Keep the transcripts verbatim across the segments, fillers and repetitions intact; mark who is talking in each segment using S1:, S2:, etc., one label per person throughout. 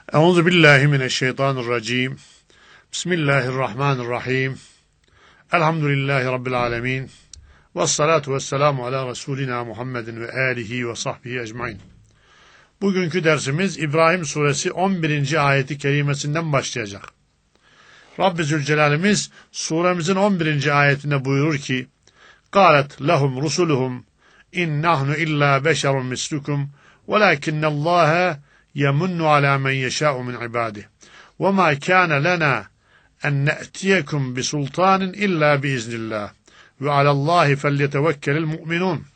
S1: Euzu billahi mineşşeytanirracim. Bismillahirrahmanirrahim. Elhamdülillahi rabbil alamin. Ves salatu vesselamu ala Resulina Muhammedin ve alihi ve sahbihi ecmaîn. Bugünkü dersimiz İbrahim suresi on birinci ayeti kerimesinden başlayacak. Rabbi Zülcelal'imiz suremizin on birinci ayetinde buyurur ki: "Kâlet lehum rusuluhum in nahnu illa beşerun mislukum velakinnallâhe yemunnu alâ men yeşâ'u min ibâdih ve mâ kâne lenâ en ne'tiyekum bi sultanin illa biiznillah ve alallâhi felyetevekkelil mu'minûn."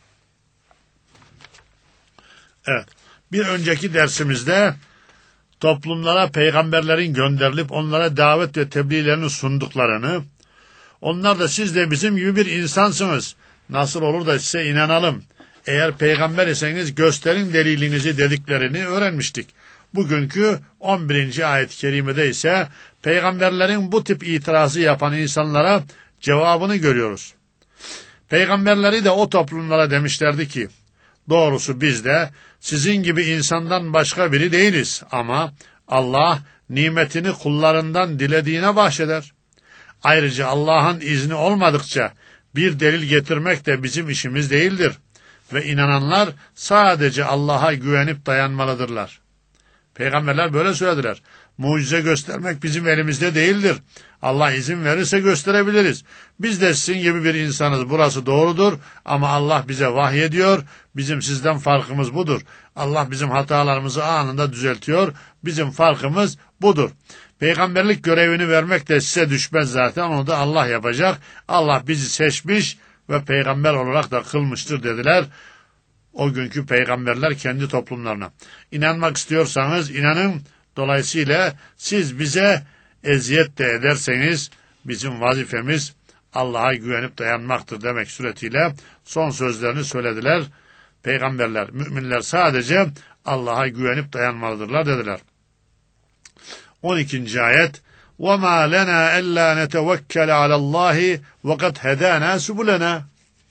S1: Evet, bir önceki dersimizde toplumlara peygamberlerin gönderilip onlara davet ve tebliğlerini sunduklarını, onlar da siz de bizim gibi bir insansınız, nasıl olur da size inanalım, eğer peygamber iseniz gösterin delilinizi dediklerini öğrenmiştik. Bugünkü on birinci ayet-i kerimede ise peygamberlerin bu tip itirazı yapan insanlara cevabını görüyoruz. Peygamberleri de o toplumlara demişlerdi ki, doğrusu biz de sizin gibi insandan başka biri değiliz ama Allah nimetini kullarından dilediğine bahşeder. Ayrıca Allah'ın izni olmadıkça bir delil getirmek de bizim işimiz değildir ve inananlar sadece Allah'a güvenip dayanmalıdırlar. Peygamberler böyle söylediler. Mucize göstermek bizim elimizde değildir. Allah izin verirse gösterebiliriz. Biz de sizin gibi bir insanız. Burası doğrudur ama Allah bize vahyediyor. Bizim sizden farkımız budur. Allah bizim hatalarımızı anında düzeltiyor. Bizim farkımız budur. Peygamberlik görevini vermek de size düşmez zaten. Onu da Allah yapacak. Allah bizi seçmiş ve peygamber olarak da kılmıştır dediler o günkü peygamberler kendi toplumlarına. İnanmak istiyorsanız inanın. Dolayısıyla siz bize eziyet de ederseniz bizim vazifemiz Allah'a güvenip dayanmaktır demek suretiyle son sözlerini söylediler. Peygamberler, müminler sadece Allah'a güvenip dayanmalıdırlar dediler. on ikinci ayet: وَمَا لَنَا أَلَّا نَتَوَكَّلَ عَلَى اللّٰهِ وَقَدْ هَدَانَا سُبُلَنَا.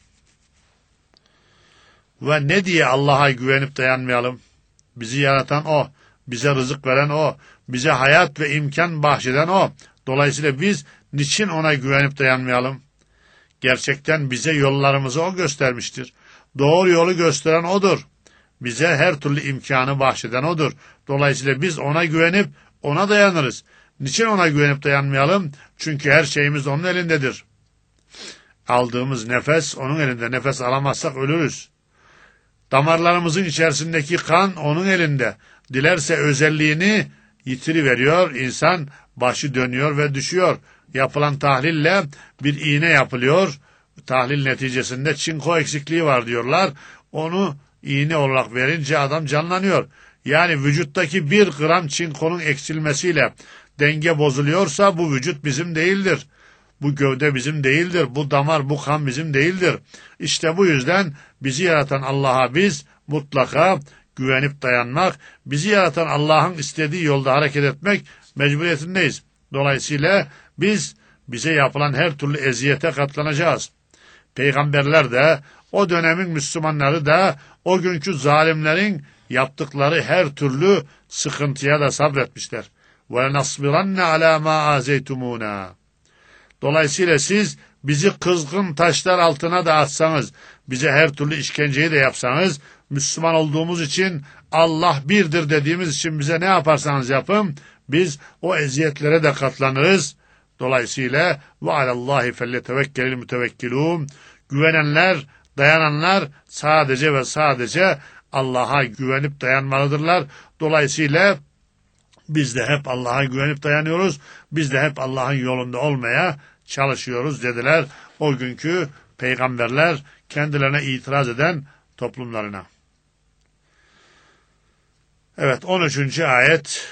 S1: Ve ne diye Allah'a güvenip dayanmayalım? Bizi yaratan O, bize rızık veren O, bize hayat ve imkan bahşeden O. Dolayısıyla biz niçin O'na güvenip dayanmayalım? Gerçekten bize yollarımızı O göstermiştir. Doğru yolu gösteren O'dur. Bize her türlü imkanı bahşeden O'dur. Dolayısıyla biz O'na güvenip O'na dayanırız. Niçin O'na güvenip dayanmayalım? Çünkü her şeyimiz O'nun elindedir. Aldığımız nefes O'nun elinde. Nefes alamazsak ölürüz. Damarlarımızın içerisindeki kan O'nun elinde. Dilerse özelliğini yitiriveriyor. İnsan başı dönüyor ve düşüyor. Yapılan tahlille bir iğne yapılıyor. Tahlil neticesinde çinko eksikliği var diyorlar. Onu iğne olarak verince adam canlanıyor. Yani vücuttaki bir gram çinkonun eksilmesiyle denge bozuluyorsa bu vücut bizim değildir. Bu gövde bizim değildir. Bu damar, bu kan bizim değildir. İşte bu yüzden bizi yaratan Allah'a biz mutlaka güvenip dayanmak, bizi yaratan Allah'ın istediği yolda hareket etmek mecburiyetindeyiz. Dolayısıyla biz bize yapılan her türlü eziyete katlanacağız. Peygamberler de, o dönemin Müslümanları da o günkü zalimlerin yaptıkları her türlü sıkıntıya da sabretmişler. وَلَنَصْبِرَنَّ عَلَى مَا آزَيْتُمُونَا. Dolayısıyla siz bizi kızgın taşlar altına da atsanız, bize her türlü işkenceyi de yapsanız, Müslüman olduğumuz için, Allah birdir dediğimiz için bize ne yaparsanız yapın, biz o eziyetlere de katlanırız. Dolayısıyla ve alallahi felyetevekkelil mütevekkilûn. Güvenenler, dayananlar sadece ve sadece Allah'a güvenip dayanmalıdırlar. Dolayısıyla biz de hep Allah'a güvenip dayanıyoruz. Biz de hep Allah'ın yolunda olmaya çalışıyoruz dediler o günkü peygamberler kendilerine itiraz eden toplumlarına. Evet, on üçüncü ayet.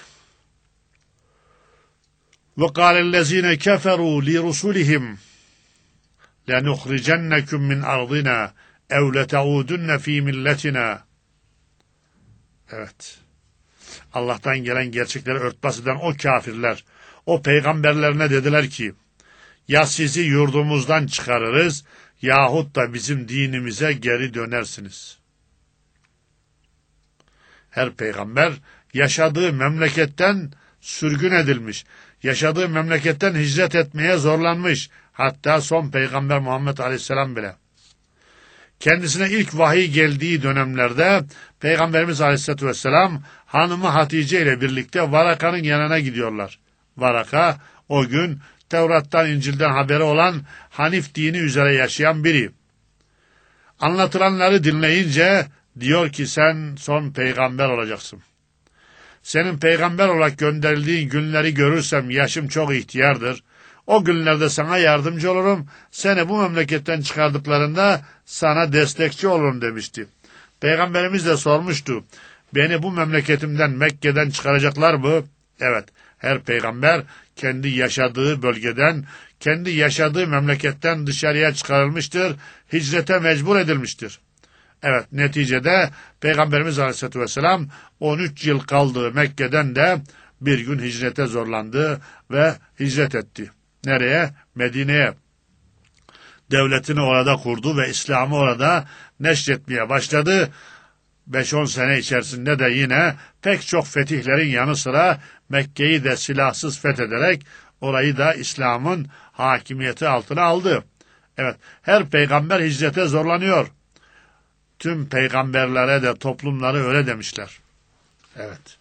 S1: وَقَالَ الَّذ۪ينَ كَفَرُوا لِرُسُلِهِمْ لَنُخْرِجَنَّكُمْ مِنْ أَرْضِنَا اَوْ لَتَعُودُنَّ ف۪ي مِلَّتِنَا. Evet. Allah'tan gelen gerçekleri örtbas eden o kafirler, o peygamberlerine dediler ki, ya sizi yurdumuzdan çıkarırız, yahut da bizim dinimize geri dönersiniz. Her peygamber yaşadığı memleketten sürgün edilmiş, yaşadığı memleketten hicret etmeye zorlanmış, hatta son peygamber Muhammed Aleyhisselam bile. Kendisine ilk vahiy geldiği dönemlerde Peygamberimiz Aleyhisselatü Vesselam hanımı Hatice ile birlikte Varaka'nın yanına gidiyorlar. Varaka o gün Tevrat'tan, İncil'den haberi olan Hanif dini üzere yaşayan biri. Anlatılanları dinleyince diyor ki sen son peygamber olacaksın. Senin peygamber olarak gönderildiğin günleri görürsem yaşım çok ihtiyardır. O günlerde sana yardımcı olurum. Seni bu memleketten çıkardıklarında sana destekçi olurum demişti. Peygamberimiz de sormuştu. Beni bu memleketimden, Mekke'den çıkaracaklar mı? Evet, her peygamber kendi yaşadığı bölgeden, kendi yaşadığı memleketten dışarıya çıkarılmıştır, hicrete mecbur edilmiştir. Evet, neticede Peygamberimiz Aleyhisselatü Vesselam on üç yıl kaldığı Mekke'den de bir gün hicrete zorlandı ve hicret etti. Nereye? Medine'ye. Devletini orada kurdu ve İslam'ı orada neşretmeye başladı. beş on sene içerisinde de yine pek çok fetihlerin yanı sıra Mekke'yi de silahsız fethederek orayı da İslam'ın hakimiyeti altına aldı. Evet, her peygamber hicrete zorlanıyor. Tüm peygamberlere de toplumları öyle demişler. Evet.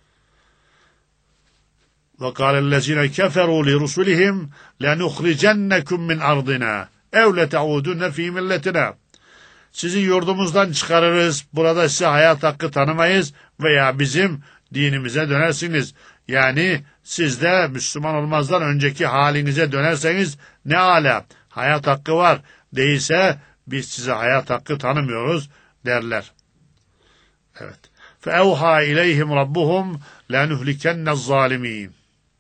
S1: وَقَالَ الَّذِينَ كَفَرُوا لِرُسُلِهِمْ لَنُخْرِجَنَّكُمْ مِنْ أَرْضِنَا اَوْ لَتَعُودُنَّ ف۪ي مِلَّتِنَا Sizi yurdumuzdan çıkarırız, burada size hayat hakkı tanımayız veya bizim dinimize dönersiniz. Yani siz de Müslüman olmazdan önceki halinize dönerseniz ne âlâ, hayat hakkı var. Değilse biz size hayat hakkı tanımıyoruz derler. Evet. فَاَوْحَا اِلَيْهِمْ رَبُّهُمْ لَنُهْلِكَنَّ الظَّالِمِينَ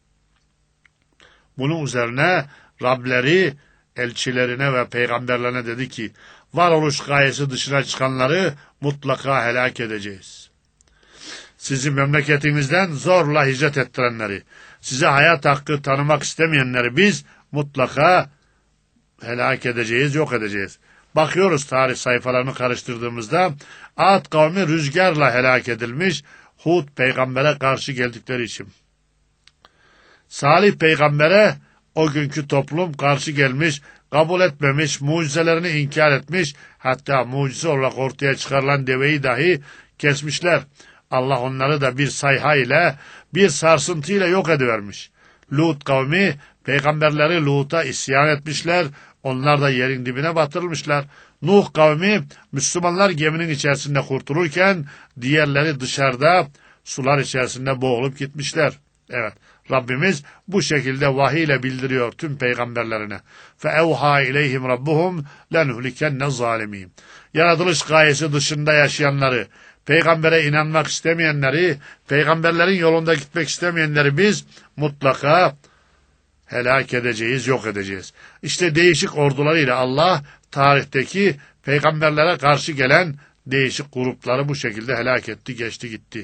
S1: Bunun üzerine Rableri elçilerine ve peygamberlerine dedi ki, varoluş gayesi dışına çıkanları mutlaka helak edeceğiz. Sizi memleketinizden zorla hicret ettirenleri, size hayat hakkı tanımak istemeyenleri biz mutlaka helak edeceğiz, yok edeceğiz. Bakıyoruz tarih sayfalarını karıştırdığımızda Ad kavmi rüzgarla helak edilmiş, Hud peygambere karşı geldikleri için. Salih peygambere o günkü toplum karşı gelmiş, kabul etmemiş, mucizelerini inkar etmiş, hatta mucize olarak ortaya çıkarılan deveyi dahi kesmişler. Allah onları da bir sayha ile, bir sarsıntı ile yok edivermiş. Lut kavmi, peygamberleri Lut'a isyan etmişler, onlar da yerin dibine batırılmışlar. Nuh kavmi, Müslümanlar geminin içerisinde kurtulurken, diğerleri dışarıda sular içerisinde boğulup gitmişler. Evet, Rabbimiz bu şekilde vahiy ile bildiriyor tüm peygamberlerine. فَاَوْحَا اِلَيْهِمْ رَبُّهُمْ لَنُهْلِكَنَّ الظَّالِمِينَ Yaratılış gayesi dışında yaşayanları, peygambere inanmak istemeyenleri, peygamberlerin yolunda gitmek istemeyenleri biz mutlaka helak edeceğiz, yok edeceğiz. İşte değişik ordularıyla Allah tarihteki peygamberlere karşı gelen değişik grupları bu şekilde helak etti, geçti gitti.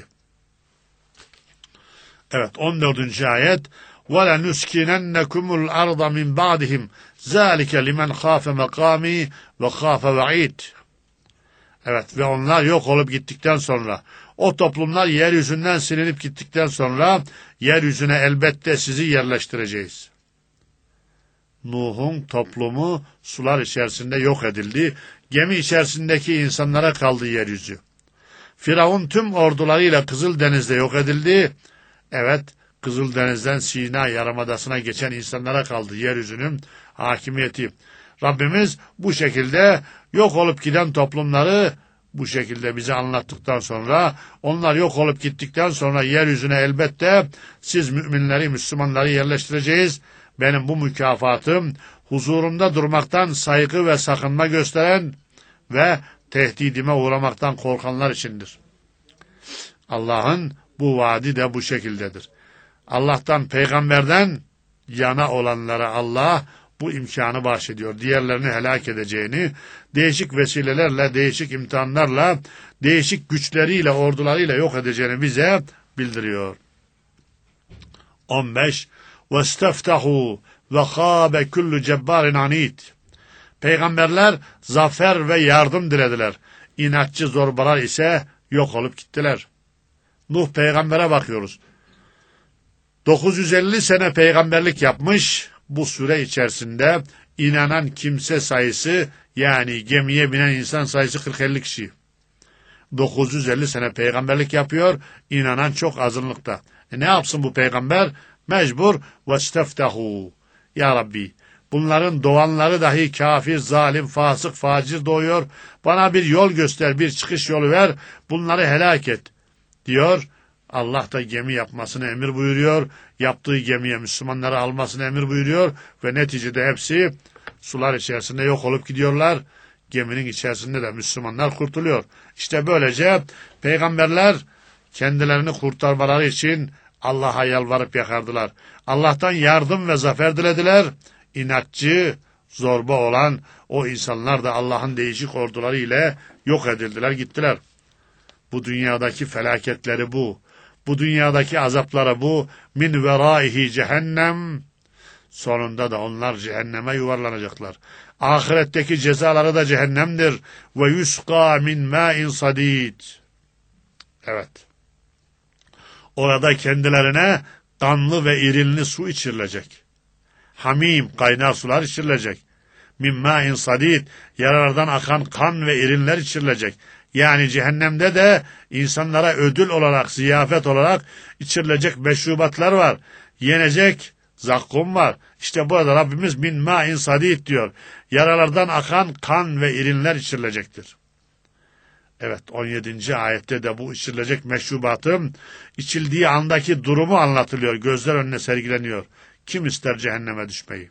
S1: Evet, on dördüncü ayet وَلَنُسْكِنَنَّكُمُ الْأَرْضَ مِنْ بَعْدِهِمْ ذَٰلِكَ لِمَنْ خَافَ مَقَامِي وَخَافَ وَعِيدٍ Evet, ve onlar yok olup gittikten sonra, o toplumlar yeryüzünden silinip gittikten sonra, yeryüzüne elbette sizi yerleştireceğiz. Nuh'un toplumu sular içerisinde yok edildi, gemi içerisindeki insanlara kaldı yeryüzü. Firavun tüm ordularıyla Kızıldeniz'de yok edildi. Evet, Kızıldeniz'den Sina Yarımadası'na geçen insanlara kaldı yeryüzünün hakimiyeti. Rabbimiz bu şekilde yok olup giden toplumları bu şekilde bize anlattıktan sonra, onlar yok olup gittikten sonra yeryüzüne elbette siz müminleri, Müslümanları yerleştireceğiz. Benim bu mükafatım huzurumda durmaktan saygı ve sakınma gösteren ve tehdidime uğramaktan korkanlar içindir. Allah'ın bu vaadi de bu şekildedir. Allah'tan, peygamberden yana olanlara Allah bu imkanı bahşediyor. Diğerlerini helak edeceğini, değişik vesilelerle, değişik imtihanlarla, değişik güçleriyle, ordularıyla yok edeceğini bize bildiriyor. on beş وَاسْتَفْتَحُوا وَخَابَ كُلُّ جَبَّارٍ عَنِيدٍ Peygamberler zafer ve yardım dilediler. İnatçı zorbalar ise yok olup gittiler. Nuh peygambere bakıyoruz. dokuz yüz elli sene peygamberlik yapmış. Bu süre içerisinde inanan kimse sayısı, yani gemiye binen insan sayısı kırk elli kişi. dokuz yüz elli sene peygamberlik yapıyor, inanan çok azınlıkta. E ne yapsın bu peygamber? Mecbur vesteftehu. Ya Rabbi, bunların doğanları dahi kafir, zalim, fasık, facir doğuyor. Bana bir yol göster, bir çıkış yolu ver, bunları helak et diyor. Allah da gemi yapmasını emir buyuruyor. Yaptığı gemiye Müslümanları almasını emir buyuruyor. Ve neticede hepsi sular içerisinde yok olup gidiyorlar. Geminin içerisinde de Müslümanlar kurtuluyor. İşte böylece peygamberler kendilerini kurtarmaları için Allah'a yalvarıp yakardılar. Allah'tan yardım ve zafer dilediler. İnatçı, zorba olan o insanlar da Allah'ın değişik orduları ile yok edildiler, gittiler. Bu dünyadaki felaketleri bu. Bu dünyadaki azapları bu. Min veraihi cehennem. Sonunda da onlar cehenneme yuvarlanacaklar. Ahiretteki cezaları da cehennemdir. Ve yusqa min ma'in sadid. Evet. Orada kendilerine kanlı ve irinli su içirilecek. Hamim, kaynar sular içirilecek. Min ma'in sadid, yaralardan akan kan ve irinler içirilecek. Yani cehennemde de insanlara ödül olarak, ziyafet olarak içirilecek meşrubatlar var. Yenecek zakkum var. İşte burada Rabbimiz min ma'in sadid diyor. Yaralardan akan kan ve irinler içirilecektir. Evet, on yedinci ayette de bu içirilecek meşrubatın içildiği andaki durumu anlatılıyor. Gözler önüne sergileniyor. Kim ister cehenneme düşmeyi?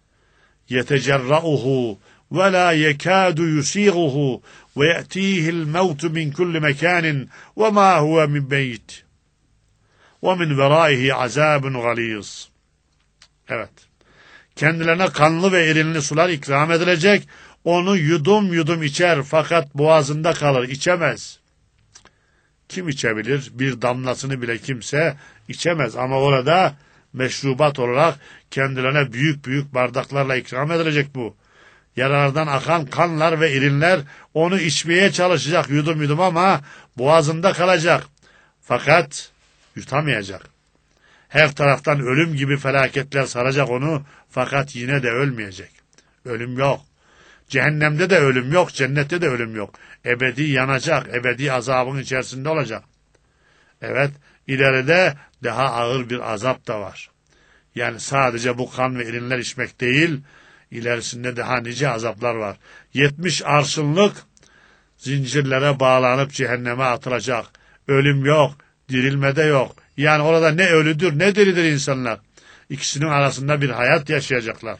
S1: Yetecerra'uhu ve la yekâdu yusîguhu ve ye'tîhil mevtu min kulli mekânin ve mâ huve min beyt ve min verâihi azâbun galîz. Evet. Kendilerine kanlı ve irinli sular ikram edilecek. Onu yudum yudum içer fakat boğazında kalır, içemez. Kim içebilir? Bir damlasını bile kimse içemez ama orada meşrubat olarak kendilerine büyük büyük bardaklarla ikram edilecek bu. Yaralardan akan kanlar ve irinler onu içmeye çalışacak yudum yudum ama boğazında kalacak. Fakat yutamayacak. Her taraftan ölüm gibi felaketler saracak onu fakat yine de ölmeyecek. Ölüm yok. Cehennemde de ölüm yok, cennette de ölüm yok. Ebedi yanacak, ebedi azabın içerisinde olacak. Evet, ileride daha ağır bir azap da var. Yani sadece bu kan ve irinler içmek değil, ilerisinde daha nice azaplar var. Yetmiş arşınlık zincirlere bağlanıp cehenneme atılacak. Ölüm yok, dirilme de yok. Yani orada ne ölüdür ne diridir insanlar. İkisinin arasında bir hayat yaşayacaklar.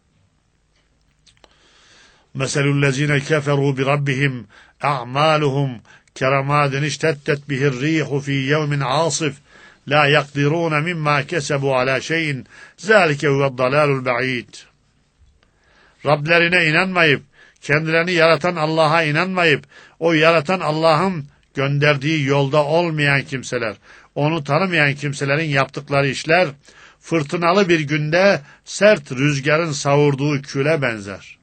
S1: Meselullezine keferu bi rabbihim a'maluhum keramadin iştettet bihir rihu fi yevmin asif la yakdirun mimma kesebu ala şeyin zalike huve'd dalalul ba'id. Rablerine inanmayıp, kendilerini yaratan Allah'a inanmayıp, o yaratan Allah'ın gönderdiği yolda olmayan kimseler, onu tanımayan kimselerin yaptıkları işler, fırtınalı bir günde sert rüzgarın savurduğu küle benzer.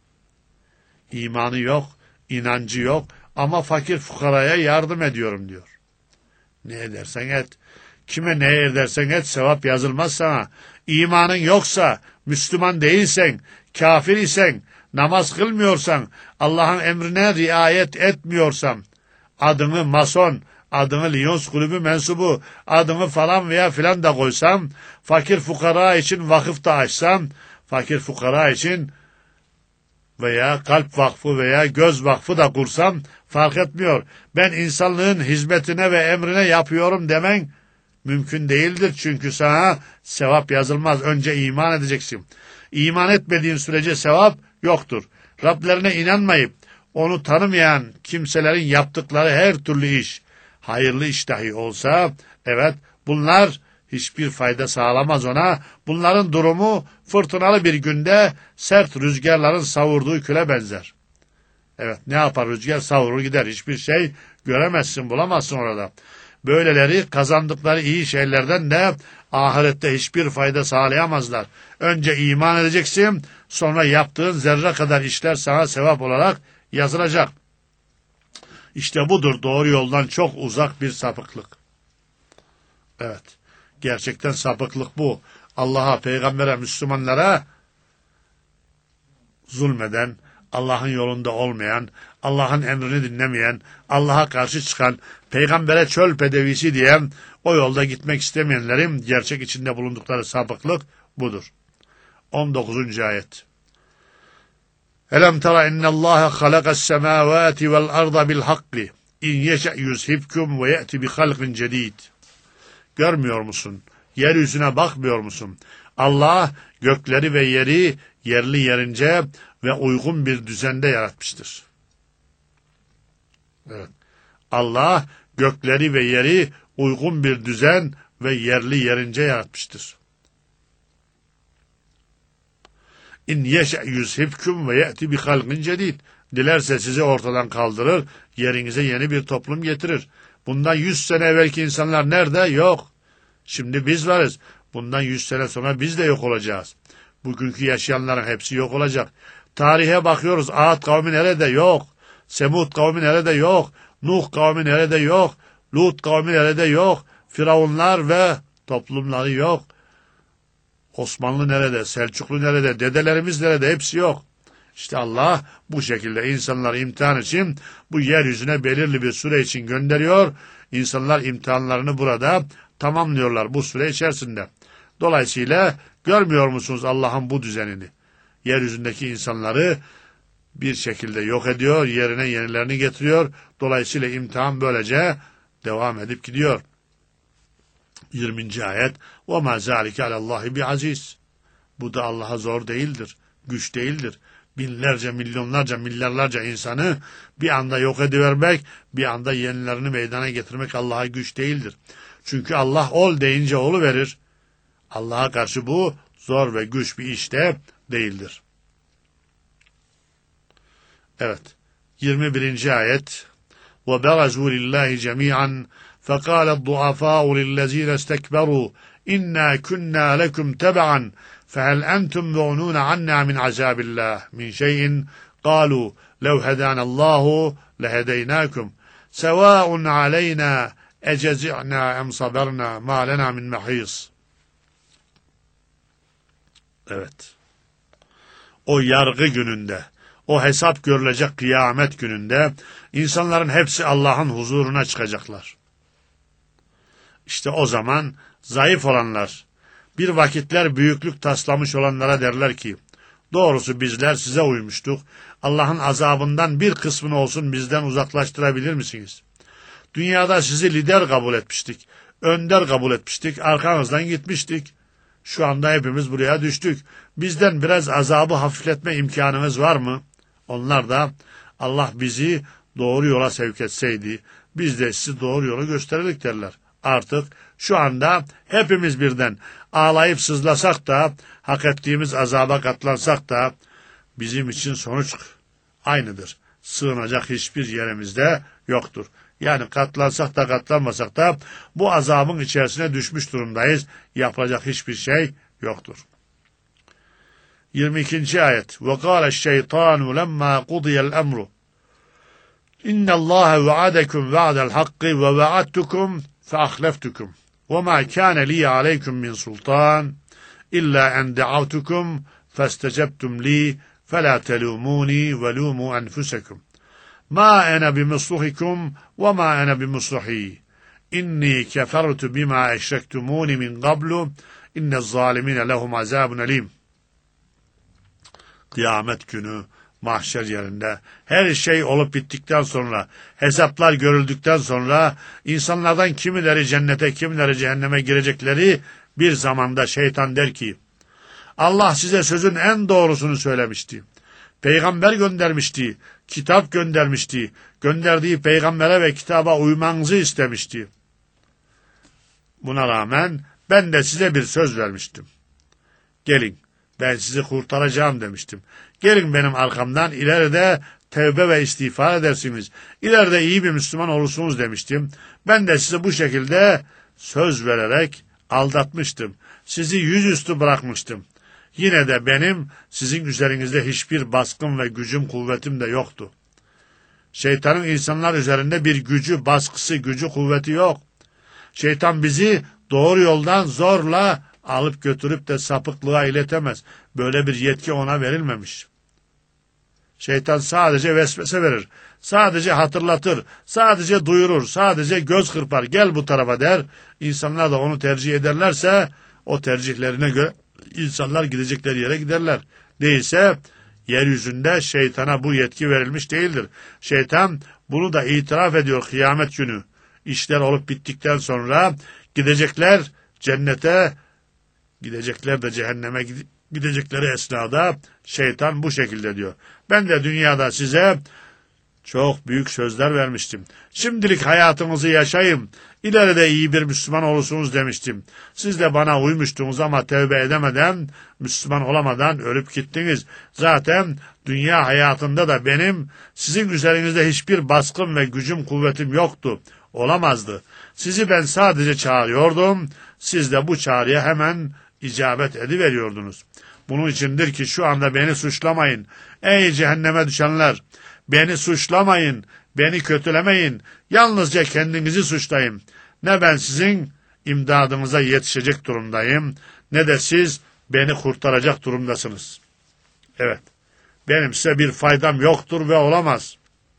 S1: İmanı yok, inancı yok ama fakir fukaraya yardım ediyorum diyor. Ne edersen et, kime ne edersen et sevap yazılmaz sana. İmanın yoksa, Müslüman değilsen, kafir isen, namaz kılmıyorsan, Allah'ın emrine riayet etmiyorsan, adını mason, adını Lions kulübü mensubu, adını falan veya filan da koysam, fakir fukara için vakıf da açsam, fakir fukara için veya kalp vakfı veya göz vakfı da kursam fark etmiyor. Ben insanlığın hizmetine ve emrine yapıyorum demen mümkün değildir. Çünkü sana sevap yazılmaz. Önce iman edeceksin. İman etmediğin sürece sevap yoktur. Rablerine inanmayıp onu tanımayan kimselerin yaptıkları her türlü iş, hayırlı iş dahi olsa, evet bunlar hiçbir fayda sağlamaz ona. Bunların durumu fırtınalı bir günde sert rüzgarların savurduğu küle benzer. Evet, ne yapar rüzgar? Savurur gider. Hiçbir şey göremezsin, bulamazsın orada. Böyleleri kazandıkları iyi şeylerden de ahirette hiçbir fayda sağlayamazlar. Önce iman edeceksin, sonra yaptığın zerre kadar işler sana sevap olarak yazılacak. İşte budur doğru yoldan çok uzak bir sapıklık. Evet. Gerçekten sapıklık bu. Allah'a, peygambere, Müslümanlara zulmeden, Allah'ın yolunda olmayan, Allah'ın emrini dinlemeyen, Allah'a karşı çıkan, peygambere çöl pedevisi diyen, o yolda gitmek istemeyenlerin gerçek içinde bulundukları sapıklık budur. on dokuzuncu ayet. Elem tera innallâhe halakas semâvâti vel arda bil hakki in yeşe yuzhibkum ve ye'ti bi halqin cedid. Görmüyor musun? Yeryüzüne bakmıyor musun? Allah gökleri ve yeri yerli yerince ve uygun bir düzende yaratmıştır. Evet. Allah gökleri ve yeri uygun bir düzen ve yerli yerince yaratmıştır. İn yeşe yuzhibkum ve ye'ti bi halqin cedid. Dilerse sizi ortadan kaldırır, yerinize yeni bir toplum getirir. Bundan yüz sene evvelki insanlar nerede? Yok. Şimdi biz varız. Bundan yüz sene sonra biz de yok olacağız. Bugünkü yaşayanların hepsi yok olacak. Tarihe bakıyoruz. Ad kavmi nerede? Yok. Semud kavmi nerede? Yok. Nuh kavmi nerede? Yok. Lut kavmi nerede? Yok. Firavunlar ve toplumları yok. Osmanlı nerede? Selçuklu nerede? Dedelerimiz nerede? Hepsi yok. İşte Allah bu şekilde insanları imtihan için bu yeryüzüne belirli bir süre için gönderiyor. İnsanlar imtihanlarını burada tamamlıyorlar bu süre içerisinde. Dolayısıyla görmüyor musunuz Allah'ın bu düzenini? Yeryüzündeki insanları bir şekilde yok ediyor, yerine yenilerini getiriyor. Dolayısıyla imtihan böylece devam edip gidiyor. yirminci ayet. وَمَا ذَٰلِكَ عَلَى اللّٰهِ بِعَز۪يزٍ. Bu da Allah'a zor değildir, güç değildir. Binlerce, milyonlarca, milyarlarca insanı bir anda yok edivermek, bir anda yenilerini meydana getirmek Allah'a güç değildir. Çünkü Allah ol deyince oluverir. Allah'a karşı bu zor ve güç bir iş de değildir. Evet. yirmi birinci ayet. وَبَرَزُوا لِلّٰهِ جَمِيعًا فَقَالَ الضُّعَفَاءُ لِلَّذ۪ينَ اسْتَكْبَرُوا إِنَّا كُنَّا لَكُمْ تَبَعًا فَهَلْ أَنْتُمْ مُغْنُونَ عَنَّا مِنْ عَذَابِ اللّٰهِ مِنْ شَيْءٍ قَالُوا لَوْ هَدَانَ اللّٰهُ لَهَدَيْنَاكُمْ سَوَاءٌ عَلَيْنَا اَجَزِعْنَا اَمْ صَبَرْنَا مَا لَنَا مِنْ مَحِيصٍ. Evet. O yargı gününde, o hesap görülecek kıyamet gününde insanların hepsi Allah'ın huzuruna çıkacaklar. İşte o zaman zayıf olanlar, bir vakitler büyüklük taslamış olanlara derler ki, doğrusu bizler size uymuştuk, Allah'ın azabından bir kısmını olsun bizden uzaklaştırabilir misiniz? Dünyada sizi lider kabul etmiştik, önder kabul etmiştik, arkanızdan gitmiştik. Şu anda hepimiz buraya düştük. Bizden biraz azabı hafifletme imkanımız var mı? Onlar da Allah bizi doğru yola sevk etseydi, biz de sizi doğru yolu gösterirdik derler. Artık şu anda hepimiz birden ağlayıp sızlasak da, hak ettiğimiz azaba katlansak da, bizim için sonuç aynıdır. Sığınacak hiçbir yerimizde yoktur. Yani katlansak da katlanmasak da bu azabın içerisine düşmüş durumdayız. Yapacak hiçbir şey yoktur. yirmi ikinci ayet. وَقَالَ الشَّيْطَانُ لَمَّا قُضِيَ الْأَمْرُ اِنَّ اللّٰهَ وَعَدَكُمْ وَعْدَ الْحَقِّ وَوَعَدْتُكُمْ فَأَخْلَفْتُكُمْ وَمَا كَانَ لِي عَلَيْكُمْ مِنْ سُلْطَانٍ إِلَّا أَنْ دَعَوْتُكُمْ فَاسْتَجَبْتُمْ لِي فَلَا تَلُومُونِي وَلُومُوا أَنْفُسَكُمْ مَا أَنَا بِمُصْرِخِكُمْ وَمَا أَنَا بِمُصْرِخِي إِنِّي كَفَرْتُ بِمَا أَشْرَكْتُمُونِ مِنْ قَبْلُ إِنَّ الظَّالِمِينَ لَهُمْ عَذَابٌ أَلِيمٌ. Kıyamet günü mahşer yerinde her şey olup bittikten sonra, hesaplar görüldükten sonra insanlardan kimileri cennete, kimileri cehenneme girecekleri bir zamanda şeytan der ki, Allah size sözün en doğrusunu söylemişti. Peygamber göndermişti, kitap göndermişti, gönderdiği peygambere ve kitaba uymanızı istemişti. Buna rağmen ben de size bir söz vermiştim. Gelin, ben sizi kurtaracağım demiştim. Gelin benim arkamdan, ileride tevbe ve istiğfar edersiniz. İleride iyi bir Müslüman olursunuz demiştim. Ben de size bu şekilde söz vererek aldatmıştım. Sizi yüzüstü bırakmıştım. Yine de benim sizin üzerinizde hiçbir baskım ve gücüm, kuvvetim de yoktu. Şeytanın insanlar üzerinde bir gücü, baskısı, gücü, kuvveti yok. Şeytan bizi doğru yoldan zorla alıp götürüp de sapıklığa iletemez. Böyle bir yetki ona verilmemiş. Şeytan sadece vesvese verir. Sadece hatırlatır. Sadece duyurur. Sadece göz kırpar. Gel bu tarafa der. İnsanlar da onu tercih ederlerse o tercihlerine göre insanlar gidecekleri yere giderler. Değilse yeryüzünde şeytana bu yetki verilmiş değildir. Şeytan bunu da itiraf ediyor kıyamet günü. İşler olup bittikten sonra gidecekler cennete, gidecekler de cehenneme gidecekleri esnada şeytan bu şekilde diyor. Ben de dünyada size çok büyük sözler vermiştim. Şimdilik hayatınızı yaşayın. İleride iyi bir Müslüman olursunuz demiştim. Siz de bana uymuştunuz ama tövbe edemeden, Müslüman olamadan ölüp gittiniz. Zaten dünya hayatında da benim sizin üzerinizde hiçbir baskım ve gücüm, kuvvetim yoktu. Olamazdı. Sizi ben sadece çağırıyordum. Siz de bu çağrıya hemen icabet ediveriyordunuz. Bunun içindir ki şu anda beni suçlamayın. Ey cehenneme düşenler! Beni suçlamayın, beni kötülemeyin. Yalnızca kendinizi suçlayın. Ne ben sizin imdadınıza yetişecek durumdayım, ne de siz beni kurtaracak durumdasınız. Evet, benim size bir faydam yoktur ve olamaz.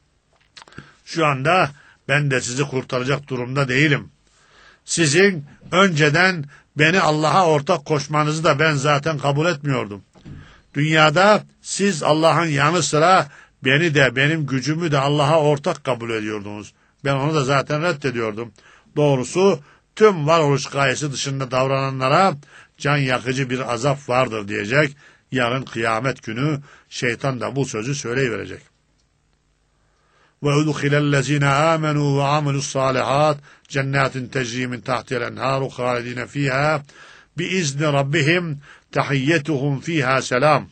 S1: Şu anda ben de sizi kurtaracak durumda değilim. Sizin önceden beni Allah'a ortak koşmanızı da ben zaten kabul etmiyordum. Dünyada siz Allah'ın yanı sıra beni de, benim gücümü de Allah'a ortak kabul ediyordunuz. Ben onu da zaten reddediyordum. Doğrusu tüm varoluş gayesi dışında davrananlara can yakıcı bir azap vardır diyecek. Yarın kıyamet günü şeytan da bu sözü söyleyiverecek. وَاُدْخِلَ الَّذ۪ينَ آمَنُوا وَعَمِلُوا الصَّالِحَاتِ جَنَّاتٍ تَجْرِي مِنْ تَحْتِهَا الْاَنْهَارُ خَالِد۪ينَ ف۪يهَا بِاِذْنِ رَبِّهِمْ تَحِيَّتُهُمْ ف۪يهَا سَلَامٌ.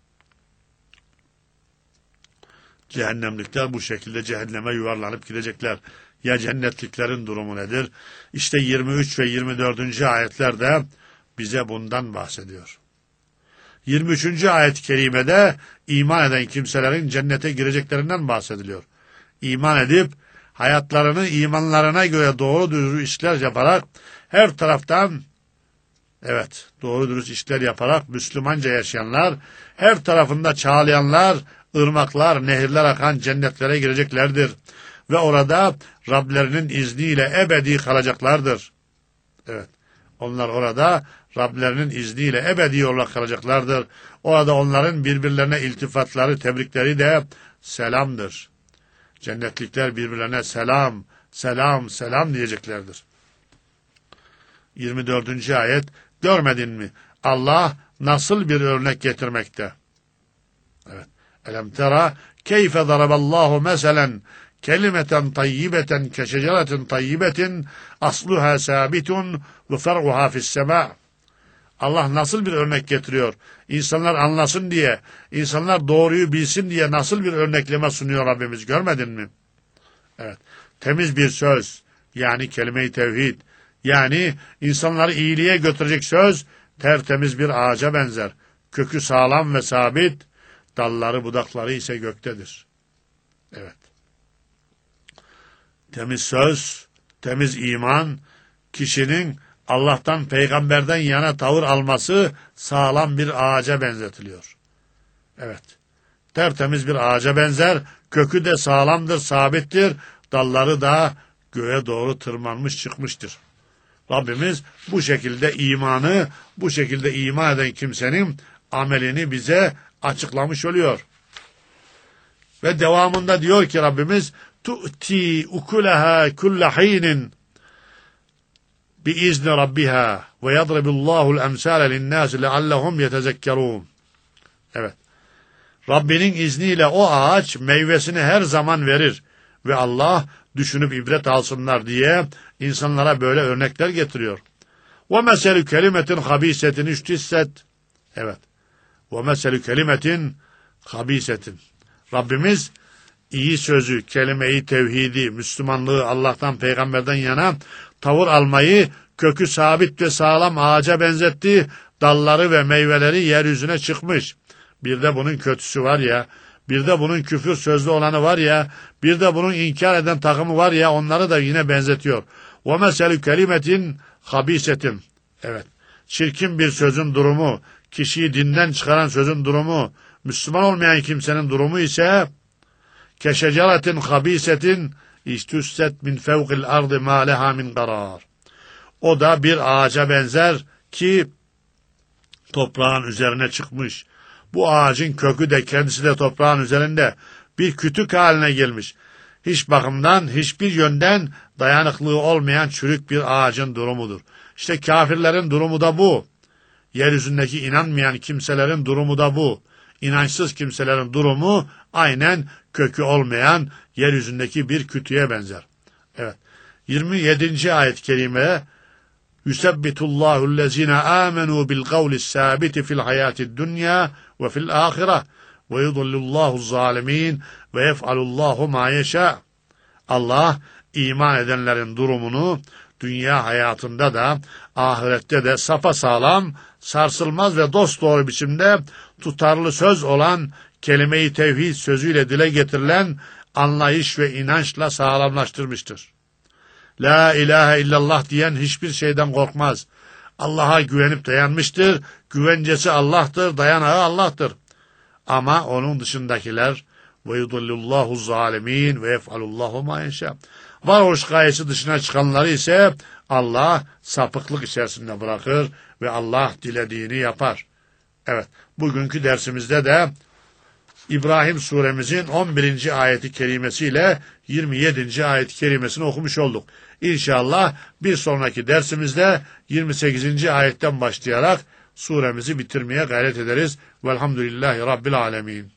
S1: Cehennemlikler bu şekilde cehenneme yuvarlanıp gidecekler. Ya cennetliklerin durumu nedir? İşte yirmi üç ve yirmi dördüncü ayetlerde bize bundan bahsediyor. yirmi üçüncü ayet-i kerimede iman eden kimselerin cennete gireceklerinden bahsediliyor. İman edip hayatlarını imanlarına göre doğru dürüst işler yaparak her taraftan evet doğru dürüst işler yaparak Müslümanca yaşayanlar, her tarafında çağlayanlar, ırmaklar, nehirler akan cennetlere gireceklerdir. Ve orada Rablerinin izniyle ebedi kalacaklardır. Evet, onlar orada Rablerinin izniyle ebedi olarak kalacaklardır. Orada onların birbirlerine iltifatları, tebrikleri de selamdır. Cennetlikler birbirlerine selam, selam, selam diyeceklerdir. yirmi dördüncü ayet, görmedin mi? Allah nasıl bir örnek getirmekte? Evet. Elem tera keyfe daraballahu meselen kelimeten tayyibeten keşeceretin tayyibetin asluha sabitun ve fer'uha fissema. Allah nasıl bir örnek getiriyor? İnsanlar anlasın diye, insanlar doğruyu bilsin diye nasıl bir örnekleme sunuyor Rabbimiz, görmedin mi? Evet. Temiz bir söz, yani kelime-i tevhid, yani insanları iyiliğe götürecek söz, tertemiz bir ağaca benzer. Kökü sağlam ve sabit, dalları budakları ise göktedir. Evet. Temiz söz, temiz iman, kişinin Allah'tan, peygamberden yana tavır alması sağlam bir ağaca benzetiliyor. Evet. Tertemiz bir ağaca benzer, kökü de sağlamdır, sabittir, dalları da göğe doğru tırmanmış çıkmıştır. Rabbimiz bu şekilde imanı, bu şekilde iman eden kimsenin amelini bize açıklamış oluyor. Ve devamında diyor ki Rabbimiz, tu'ti ukulaha kulle hinin biizni rabbiha ve yadribullahul emsale linnâsi leallehum yetezekkerûn. Evet. Rabbinin izniyle o ağaç meyvesini her zaman verir ve Allah düşünüp ibret alsınlar diye insanlara böyle örnekler getiriyor. Ve meselü kelimetin habisetin iştisset. Evet. Ve meselü kelimetin habisetin. Rabbimiz iyi sözü, kelime-i tevhidi, Müslümanlığı, Allah'tan, peygamberden yana tavır almayı kökü sabit ve sağlam ağaca benzetti. Dalları ve meyveleri yeryüzüne çıkmış. Bir de bunun kötüsü var ya, bir de bunun küfür sözlü olanı var ya, bir de bunun inkar eden takımı var ya, onları da yine benzetiyor. Ve meselü kelimetin habisetin. Evet. Çirkin bir sözün durumu, kişiyi dinden çıkaran sözün durumu, Müslüman olmayan kimsenin durumu ise keşeceratin habisetin istüsset min fevkil ardı ma leha min karar. O da bir ağaca benzer ki toprağın üzerine çıkmış. Bu ağacın kökü de kendisi de toprağın üzerinde bir kütük haline gelmiş. Hiç bakımdan, hiçbir yönden dayanıklığı olmayan çürük bir ağacın durumudur. İşte kafirlerin durumu da bu. Yeryüzündeki inanmayan kimselerin durumu da bu. İnançsız kimselerin durumu aynen kökü olmayan yeryüzündeki bir kütüğe benzer. Evet. yirmi yedinci ayet-i kerime Yusebbitullahu llezine amenu bil kavlis sabiti fil hayatid dunya ve fil ahire ve yudillullahu zalimin ve yef'alullahu ma yeşâ. Allah iman edenlerin durumunu dünya hayatında da ahirette de sapasağlam, sarsılmaz ve dosdoğru biçimde tutarlı söz olan kelime-i tevhid sözüyle dile getirilen anlayış ve inançla sağlamlaştırmıştır. La ilahe illallah diyen hiçbir şeyden korkmaz. Allah'a güvenip dayanmıştır. Güvencesi Allah'tır, dayanağı Allah'tır. Ama onun dışındakiler ve yudillullahu zalimin ve yef'alullahu ma yeşâ. Varoluş gayesi dışına çıkanları ise Allah sapıklık içerisinde bırakır ve Allah dilediğini yapar. Evet, bugünkü dersimizde de İbrahim suremizin on birinci ayeti kerimesiyle yirmi yedinci ayeti kerimesini okumuş olduk. İnşallah bir sonraki dersimizde yirmi sekizinci ayetten başlayarak suremizi bitirmeye gayret ederiz. Velhamdülillahi Rabbil alemin.